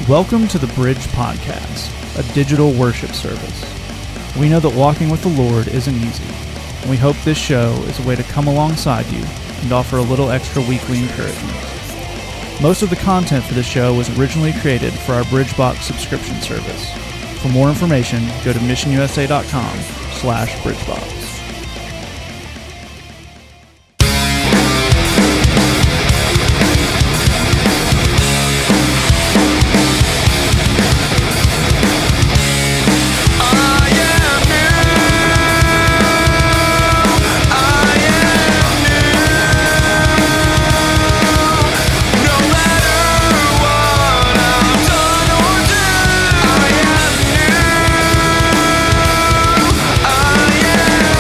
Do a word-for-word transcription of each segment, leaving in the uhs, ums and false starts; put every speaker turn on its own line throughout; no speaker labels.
Welcome to the Bridge Podcast, a digital worship service. We know that walking with the Lord isn't easy, and we hope this show is a way to come alongside you and offer a little extra weekly encouragement. Most of the content for the show was originally created for our BridgeBox subscription service. For more information, go to missionusa.com slash BridgeBox.
I am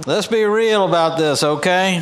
let's be real about this, okay?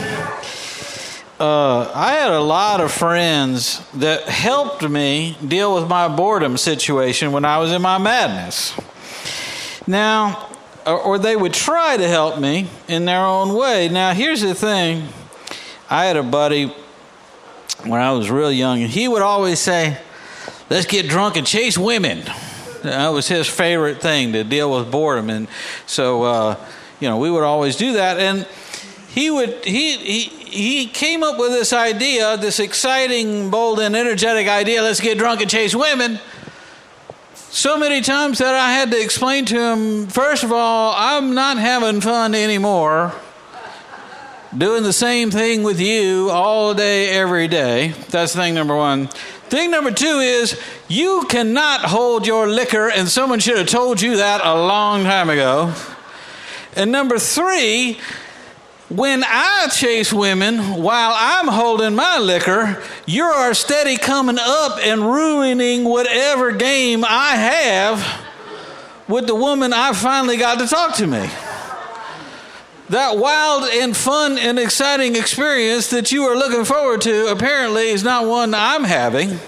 Uh, I had a lot of friends that helped me deal with my boredom situation when I was in my madness. Now, or, or they would try to help me in their own way. Now, here's the thing. I had a buddy when I was real young, and he would always say, let's get drunk and chase women. That was his favorite thing, to deal with boredom. And so, uh, you know, we would always do that. And he would, he, he, he came up with this idea, this exciting, bold, and energetic idea, let's get drunk and chase women. So many times that I had to explain to him, first of all, I'm not having fun anymore doing the same thing with you all day, every day. That's thing number one. Thing number two is you cannot hold your liquor, and someone should have told you that a long time ago. And number three, when I chase women while I'm holding my liquor, you are steady coming up and ruining whatever game I have with the woman I finally got to talk to me. That wild and fun and exciting experience that you are looking forward to apparently is not one I'm having.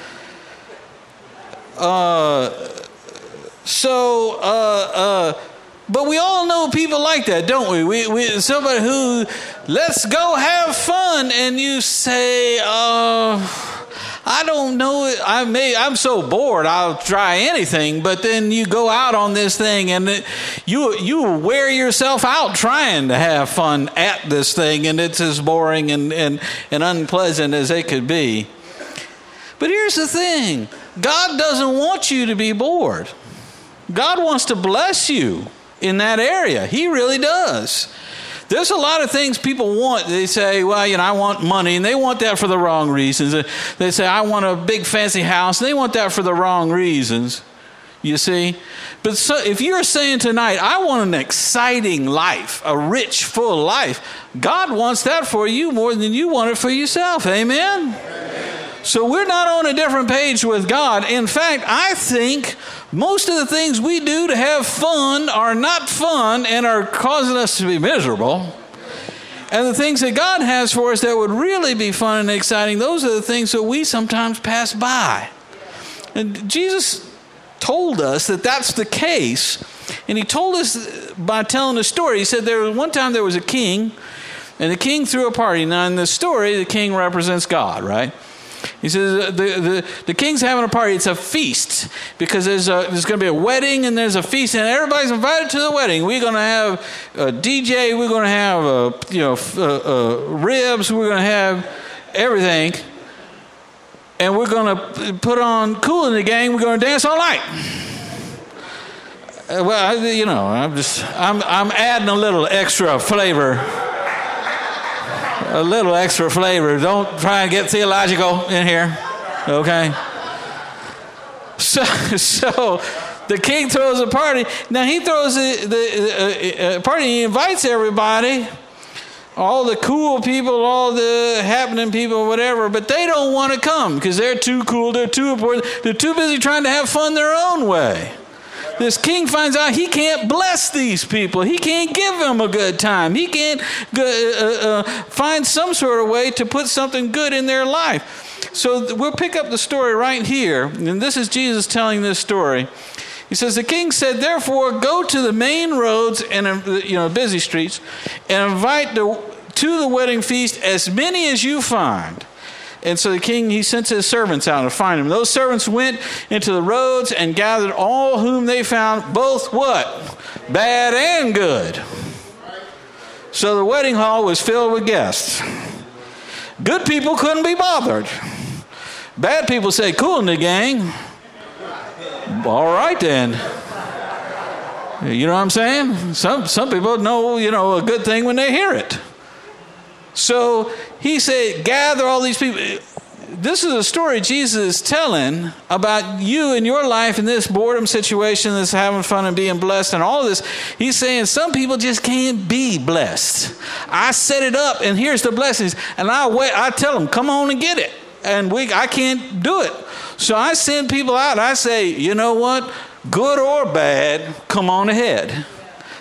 Uh, so, uh, uh, but we all know people like that, don't we? We, we somebody who, let's go have fun, and you say, uh, I don't know. I may. I'm so bored. I'll try anything. But then you go out on this thing, and it, you you wear yourself out trying to have fun at this thing, and it's as boring and and, and unpleasant as it could be. But here's the thing: God doesn't want you to be bored. God wants to bless you in that area. He really does. There's a lot of things people want. They say, well, you know, I want money, and they want that for the wrong reasons. They say, I want a big fancy house, and they want that for the wrong reasons, you see. But so, if you're saying tonight, I want an exciting life, a rich, full life, God wants that for you more than you want it for yourself. Amen? Amen. So we're not on a different page with God. In fact, I think most of the things we do to have fun are not fun and are causing us to be miserable. And the things that God has for us that would really be fun and exciting, those are the things that we sometimes pass by. And Jesus told us that that's the case. And he told us by telling a story. He said there was one time there was a king, and the king threw a party. Now in the story, the king represents God, right? He says the, the, the king's having a party. It's a feast because there's a, there's going to be a wedding and there's a feast, and everybody's invited to the wedding. We're going to have a D J. We're going to have a, you know uh, uh, ribs. We're going to have everything, and we're going to put on Kool and the Gang. We're going to dance all night. Uh, well, I, you know, I'm just I'm I'm adding a little extra flavor. A little extra flavor. Don't try and get theological in here, okay? So, so the king throws a party. Now he throws the, the uh, party. He invites everybody, all the cool people, all the happening people, whatever. But they don't want to come because they're too cool. They're too important. They're too busy trying to have fun their own way. This king finds out he can't bless these people. He can't give them a good time. He can't uh, uh, find some sort of way to put something good in their life. So we'll pick up the story right here. And this is Jesus telling this story. He says, the king said, therefore, go to the main roads and you know busy streets and invite the, to the wedding feast as many as you find. And so the king, he sent his servants out to find him. Those servants went into the roads and gathered all whom they found, both what? Bad and good. So the wedding hall was filled with guests. Good people couldn't be bothered. Bad people say, Kool and the Gang. All right then. You know what I'm saying? Some some people know, you know, a good thing when they hear it. So he said, gather all these people. This is a story Jesus is telling about you and your life in this boredom situation, this having fun and being blessed and all of this. He's saying some people just can't be blessed. I set it up and here's the blessings. And I wait, I tell them, come on and get it. And we, I can't do it. So I send people out. I say, you know what? Good or bad, come on ahead.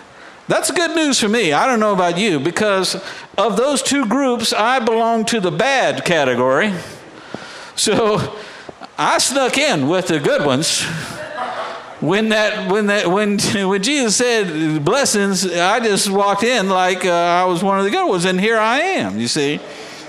That's good news for me. I don't know about you, because of those two groups, I belong to the bad category. So I snuck in with the good ones. When that when that when when Jesus said blessings, I just walked in like uh, I was one of the good ones, and here I am. You see?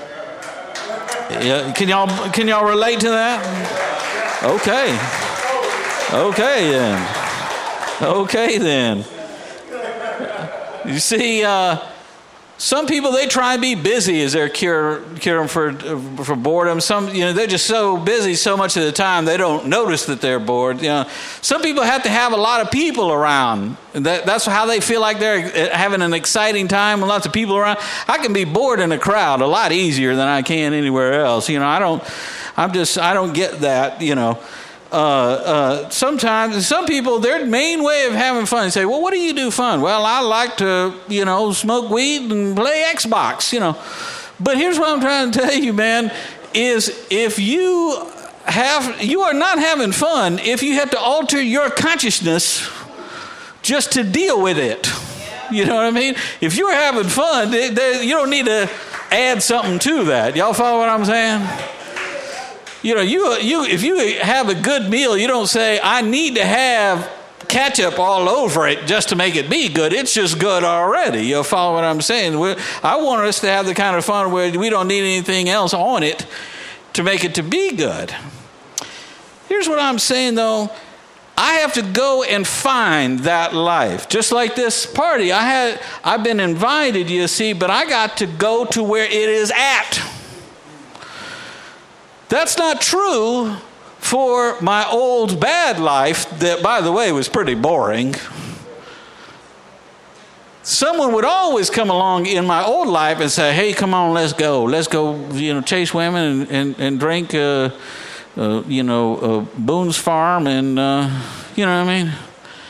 Yeah, can y'all can y'all relate to that? Okay. Okay then. Okay then. You see, uh, some people, they try and be busy as their cure cure for for boredom. Some, you know, they're just so busy so much of the time they don't notice that they're bored. You know, some people have to have a lot of people around. That that's how they feel like they're having an exciting time with lots of people around. I can be bored in a crowd a lot easier than I can anywhere else. You know, I don't. I'm just. I don't get that. You know. Uh, uh, sometimes some people, their main way of having fun, they say, well, what do you do fun? Well, I like to, you know, smoke weed and play Xbox, you know. But here's what I'm trying to tell you, man, is if you have, you are not having fun if you have to alter your consciousness just to deal with it. You know what I mean? If you're having fun, they, they, you don't need to add something to that. Y'all follow what I'm saying? You know, you you if you have a good meal, you don't say, I need to have ketchup all over it just to make it be good. It's just good already. You'll follow what I'm saying? We're, I want us to have the kind of fun where we don't need anything else on it to make it to be good. Here's what I'm saying, though. I have to go and find that life. Just like this party. I had, I've been invited, you see, but I got to go to where it is at. That's not true for my old bad life that, by the way, was pretty boring. Someone would always come along in my old life and say, hey, come on, let's go. Let's go, you know, chase women and, and, and drink, uh, uh, you know, uh, Boone's Farm and, uh, you know what I mean?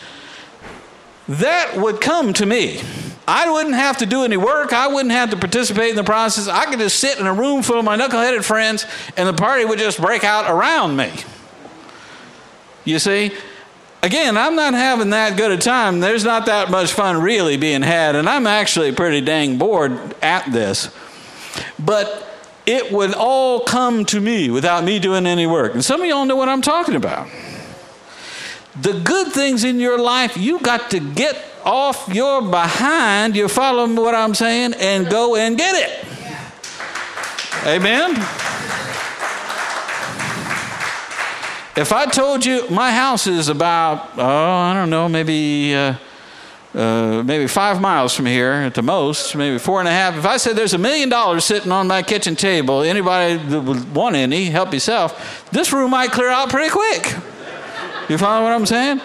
That would come to me. I wouldn't have to do any work. I wouldn't have to participate in the process. I could just sit in a room full of my knuckleheaded friends and the party would just break out around me. You see? Again, I'm not having that good a time. There's not that much fun really being had, and I'm actually pretty dang bored at this. But it would all come to me without me doing any work. And some of y'all know what I'm talking about. The good things in your life, you got to get off your behind, you follow what I'm saying, and go and get it. Amen? If I told you my house is about, oh, I don't know, maybe uh, uh, maybe five miles from here at the most, maybe four and a half. If I said there's a million dollars sitting on my kitchen table, anybody that would want any, help yourself, this room might clear out pretty quick. You follow what I'm saying?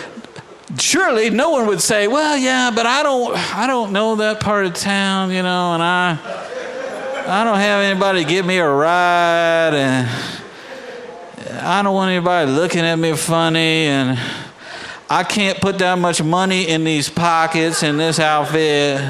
Surely no one would say, well, yeah, but I don't I don't know that part of town, you know, and I I don't have anybody give me a ride, and I don't want anybody looking at me funny, and I can't put that much money in these pockets in this outfit.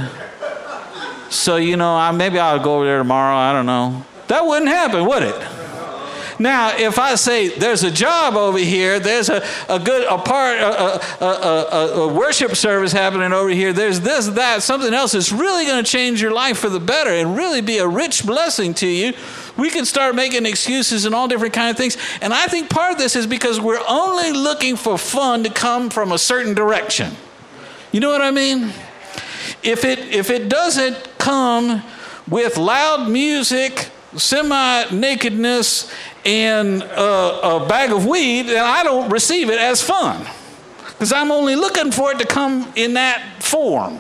So, you know, I maybe I'll go over there tomorrow, I don't know. That wouldn't happen, would it? Now, if I say there's a job over here, there's a, a good a part a, a, a, a worship service happening over here, there's this, that, something else that's really going to change your life for the better and really be a rich blessing to you, we can start making excuses and all different kind of things. And I think part of this is because we're only looking for fun to come from a certain direction. You know what I mean? If it if it doesn't come with loud music, semi-nakedness, and uh, a bag of weed, then I don't receive it as fun. Because I'm only looking for it to come in that form.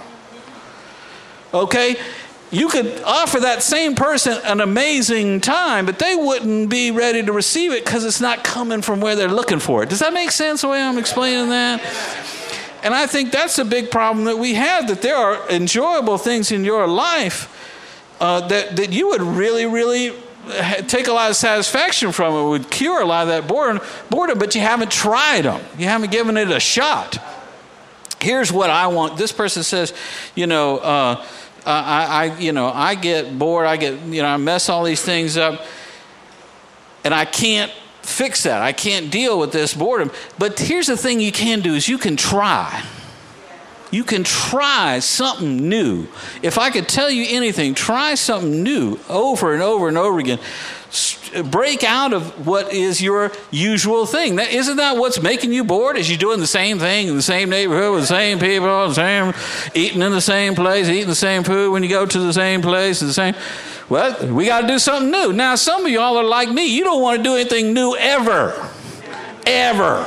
Okay? You could offer that same person an amazing time, but they wouldn't be ready to receive it because it's not coming from where they're looking for it. Does that make sense the way I'm explaining that? And I think that's a big problem that we have, that there are enjoyable things in your life uh, that, that you would really, really take a lot of satisfaction from. It would cure a lot of that boredom, boredom, but you haven't tried them. You haven't given it a shot. Here's what I want. This person says, you know, uh, I, I, you know, I get bored. I get, you know, I mess all these things up, and I can't fix that. I can't deal with this boredom. But here's the thing you can do is you can try. You can try something new. If I could tell you anything, try something new over and over and over again. Break out of what is your usual thing. That, isn't that what's making you bored? Is you doing the same thing in the same neighborhood with the same people, the same, eating in the same place, eating the same food when you go to the same place, the same. Well, we got to do something new. Now, some of y'all are like me. You don't want to do anything new ever, ever.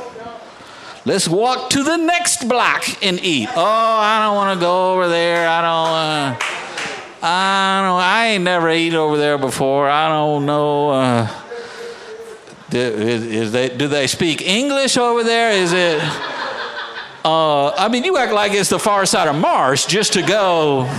Let's walk to the next block and eat. Oh, I don't want to go over there. I don't. Uh, I don't. I ain't never eaten over there before. I don't know. Uh, do, is, is they, do they speak English over there? Is it? Uh, I mean, you act like it's the far side of Mars just to go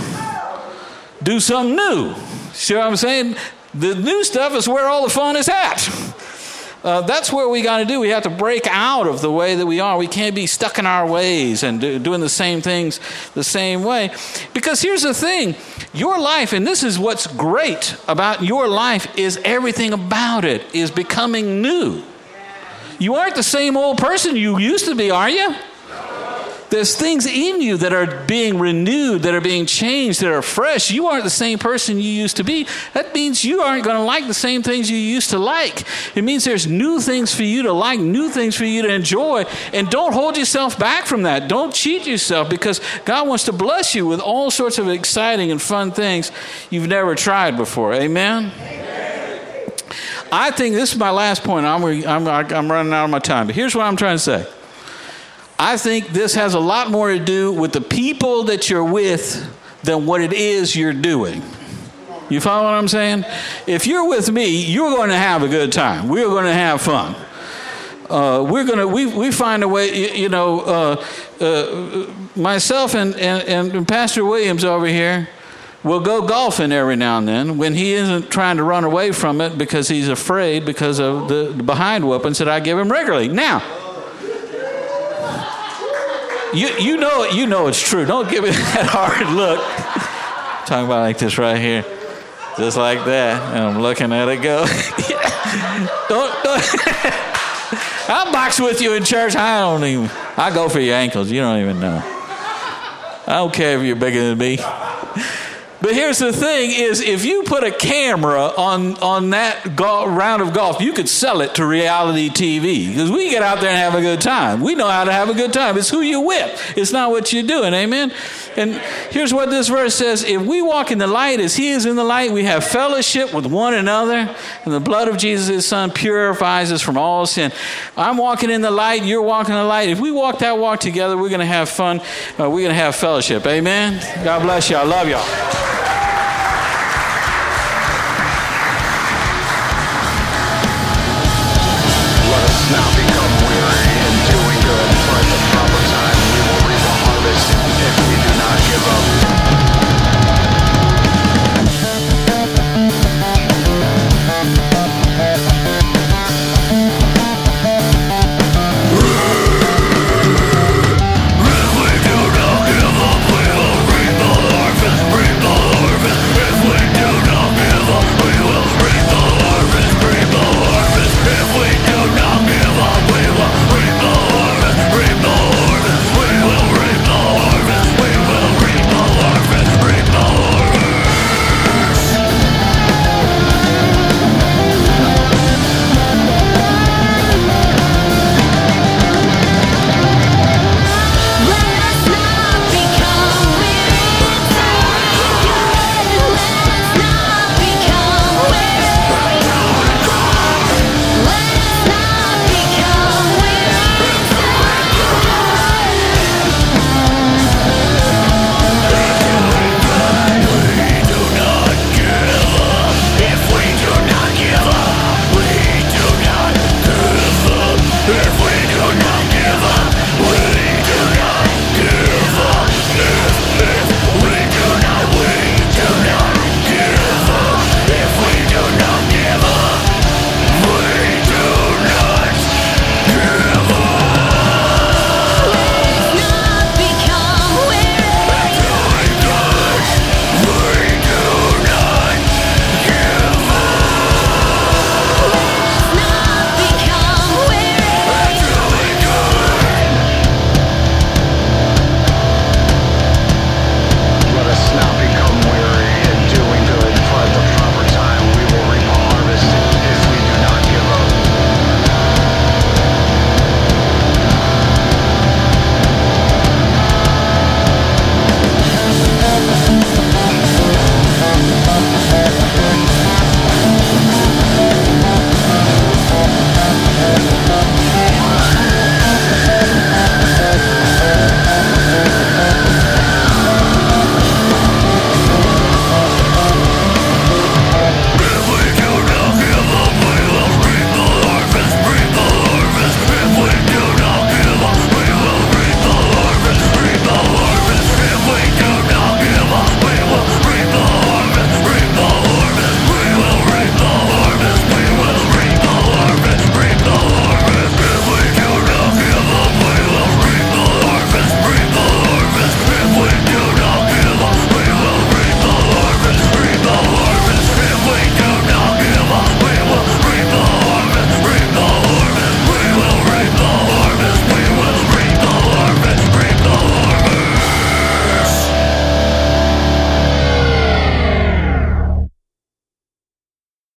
do something new. See what I'm saying? The new stuff is where all the fun is at. Uh, that's where we got to do. We have to break out of the way that we are. We can't be stuck in our ways and do, doing the same things the same way. Because here's the thing. Your life, and this is what's great about your life, is everything about it is becoming new. You aren't the same old person you used to be, are you? There's things in you that are being renewed, that are being changed, that are fresh. You aren't the same person you used to be. That means you aren't going to like the same things you used to like. It means there's new things for you to like, new things for you to enjoy. And don't hold yourself back from that. Don't cheat yourself, because God wants to bless you with all sorts of exciting and fun things you've never tried before. Amen? Amen. I think this is my last point. I'm, I'm, I'm running out of my time. But here's what I'm trying to say. I think this has a lot more to do with the people that you're with than what it is you're doing. You follow what I'm saying? If you're with me, you're going to have a good time. We're going to have fun. Uh, we're going to, we we find a way, you, you know, uh, uh, myself and, and, and Pastor Williams over here will go golfing every now and then when he isn't trying to run away from it because he's afraid because of the, the behind whoopings that I give him regularly. Now, You you know it. You know it's true. Don't give me that hard look. Talking about like this right here, just like that, and I'm looking at it go. don't don't. I'll box with you in church. I don't even. I go for your ankles. You don't even know. I don't care if you're bigger than me. But here's the thing: is if you put a camera on on that go- round of golf, you could sell it to reality T V, because we get out there and have a good time. We know how to have a good time. It's who you're with. It's not what you're doing. Amen. And here's what this verse says: if we walk in the light as He is in the light, we have fellowship with one another, and the blood of Jesus, His Son, purifies us from all sin. I'm walking in the light. You're walking in the light. If we walk that walk together, we're going to have fun. Uh, we're going to have fellowship. Amen. God bless you. I love y'all.